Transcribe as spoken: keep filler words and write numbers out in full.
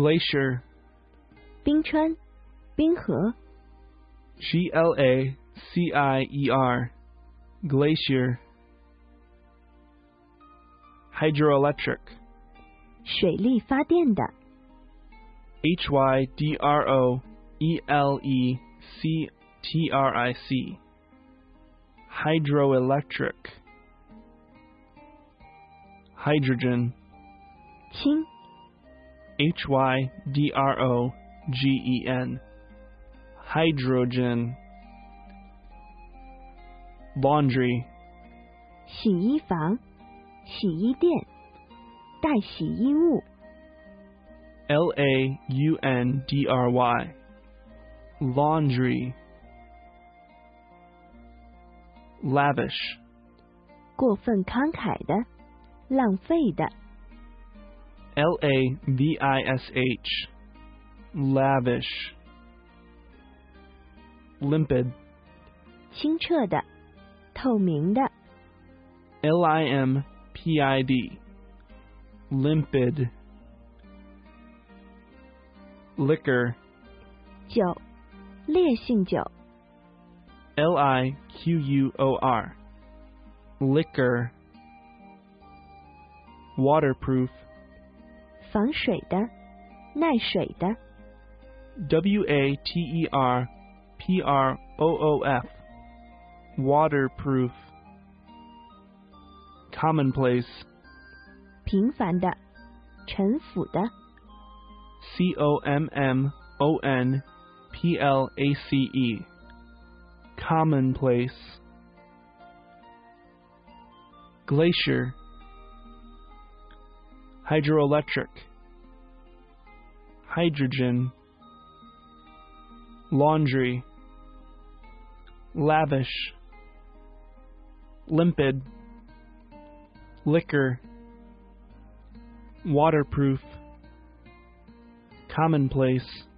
glacier, 冰川、冰河、 G L A C I E R, glacier. Hydroelectric, 水力发电的、 H Y D R O E L E C T R I C, hydroelectric. Hydrogen, 氢、 H Y D R O G E N, hydrogen. Laundry, 洗衣房、洗衣店、带洗衣物、 L A U N D R Y, laundry. Lavish, 过分慷慨的、浪费的、 L A V I S H, lavish. Limpid, 清澈的、透明的、 L I M P I D, limpid. Liquor, 酒、烈性酒、 L I Q U O R, liquor. Waterproof, 防水的、耐水的、 W A T E R P R O O F, waterproof. Commonplace, 平凡的、陈腐的、 C O M M O N P L A C E, commonplace. Glacier, hydroelectric, hydrogen. Laundry, lavish. Limpid, liquor. Waterproof, commonplace.